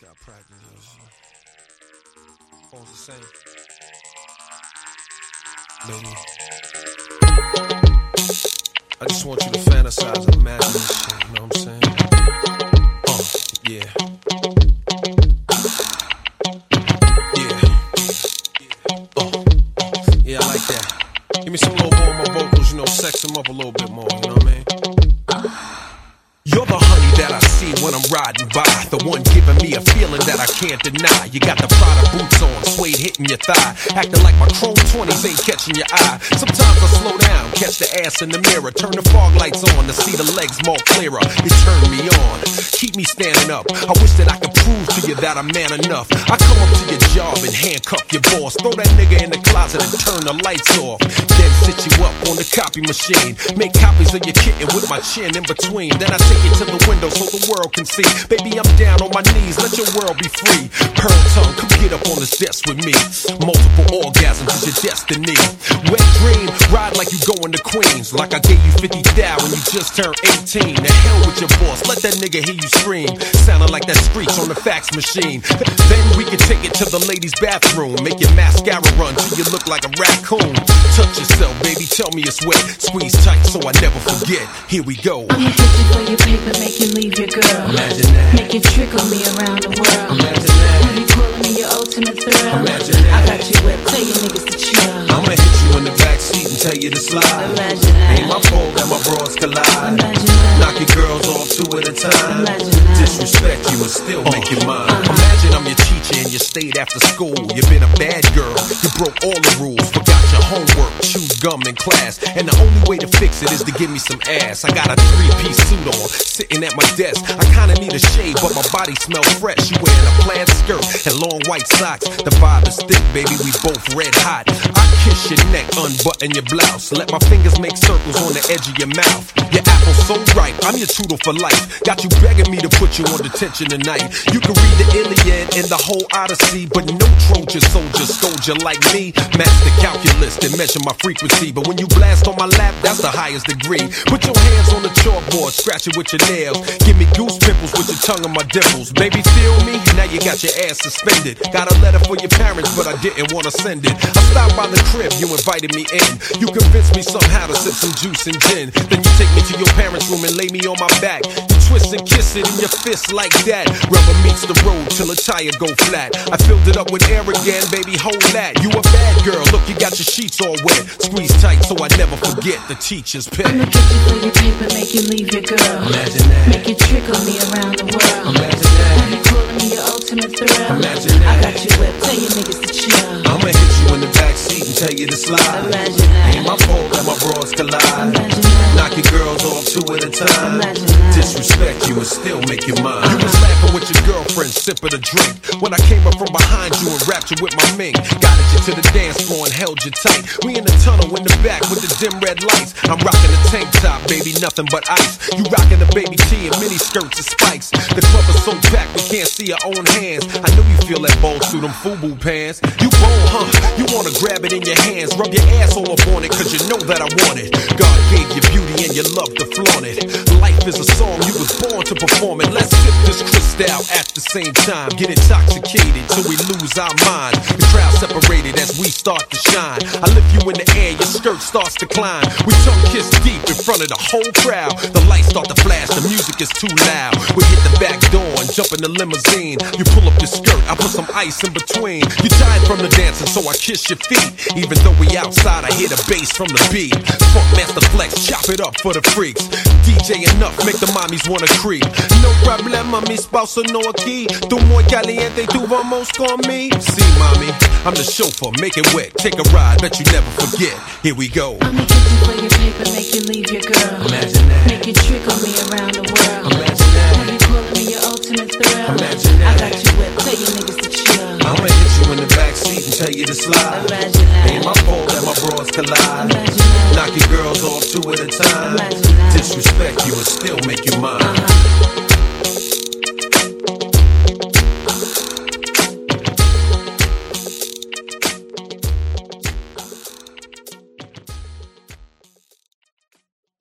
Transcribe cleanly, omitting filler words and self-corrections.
Got practice and shit. Phone's the same. Baby, I just want you to fantasize and imagine this shit, you know what I'm saying? Yeah. Yeah, I like that. Give me some little more on my vocals, you know, sex them up a little bit more, you know what I mean? You're the honey that I see when I'm riding by, the one giving me a feeling that I can't deny. You got the Prada boots on, suede hitting your thigh, acting like my chrome 20s ain't catching your eye. Sometimes I slow down, catch the ass in the mirror, turn the fog lights on to see the legs more clearer. You turn me on, keep me standing up. I wish that I could prove to you that I'm man enough. I come up to your job and handcuff your boss, throw that nigga in the closet and turn the lights off, then sit you up on the copy machine, make copies of your kitten with my chin in between. Then I take it to the window so the world can see. Baby, I'm down on my knees, let your world be free. Pearl tongue, come get up on this desk with me. Multiple orgasms is your destiny. Wet dream, ride like you going to Queens, like I gave you 50,000 when you just turned 18. The hell with your boss, let that nigga hear you scream, sounding like that screech on the fax machine. Then we can take it to the ladies' bathroom, make your mascara run till you look like a raccoon. Touch yourself, baby, tell me it's wet. Squeeze tight so I never forget. Here we go. I'ma hit you for your paper, make you leave your girl. Imagine that. Make you trickle me around the world. Imagine that. Have you pulling me your ultimate thrill? Imagine that. I got you whipped, tell you niggas to chill. I'ma hit you in the backseat and tell you to slide. Imagine that. Ain't my fault that my bras collide. Imagine that. Knock your girls off two at a time. Imagine that. Disrespect you and still make you mine. Imagine I'm your teacher and you stayed after school. You've been a bad girl, you broke all the rules, forgot your homework, chewed gum in class, and the only way to fix it is to give me some ass. I got a 3-piece suit on, sitting at my desk. I kinda need a shave, but my body smells fresh. You wearing a plaid skirt and long white socks. The vibe is thick, baby, we both red hot. I kiss your neck, unbutton your blouse, let my fingers make circles on the edge of your mouth. Your apple's so ripe, I'm your tutor for life. Got you begging me to put you on detention tonight. You can read the Iliad and the whole Odyssey, but no Trojan soldier soldier like me. Match the calculus and measure my frequency, but when you blast on my lap, that's the highest degree. Put your hands on the chalkboard, scratch it with your nails. Give me goose pimples with your tongue on my dimples. Baby, feel me? Now you got your ass suspended. Got a letter for your parents, but I didn't want to send it. I stopped by the crib, you invited me in. You convinced me somehow to sip some juice and gin. Then you take me to your parents' room and lay me on my back. You twist and kiss it in your fist like that. Rubber meets the road till a tire go flat. I filled it up with air again, baby, hold that. You a bad girl, look, you got your sheets all wet. Squeeze tight so I never forget the teacher's pet. I'ma get you for your paper, make you leave your girl. Imagine that. Make you trickle me around the world. Imagine that. Have you pulling me your ultimate thrill? Imagine that. I got you whipped, tell you niggas to chill. I'ma hit you in the backseat and tell you to slide. Imagine that. Ain't my fault that my bras collide. Imagine that. Knock your girls off two at a time. Imagine that. Disrespect you and still make you mine. You was laughing with your girlfriend, sipping a drink, when I came up from behind you and wrapped you with my mink. Guided you to the dance floor and held you tight. We in the tunnel in the back with the dim red lights. I'm rocking the tank top, baby, nothing but ice. You rocking the baby tee and mini skirts and spikes. The club is so packed we can't see our own hands. I know you feel that ball through them FUBU pants. You bold, huh? You wanna grab it in your hands, rub your ass all up on it, cause you know that I want it. God gave you beauty and you love to flaunt it. Life is a song, you was born to perform it. Let's sip this crystal at the same time. Get intoxicated till we lose our mind. The crowd separated as we start to shine. I lift you in the air, your skirt starts to climb. We tongue kiss deep in front of the whole crowd. The lights start to flash, the music is too loud. We hit the back door and jump in the limousine. You pull up your skirt, I put some ice in between. You tired from the dancing, so I kiss your feet. Even though we outside, I hear the bass from the beat. Funk Master Flex, chop it up for the freaks. DJ enough, make the mommies wanna creep. No problema, mi spouse no aquí. Tu muy caliente, tu vamos con me. See, mommy, I'm the chauffeur, make it wet. Take a ride, bet you never forget. Here we go. I'ma get you for your paper, make you leave your girl. Imagine that. Make you trickle me around the world. Imagine that. Have you pulling me your ultimate thrill? Imagine that. I got you whipped, tell you niggas to chill. I'ma hit you in the backseat and tell you to slide. Imagine that. Ain't my fault that my bras collide. Imagine that. Knock your girls off two at a time. Imagine that. Disrespect you and still make you mine.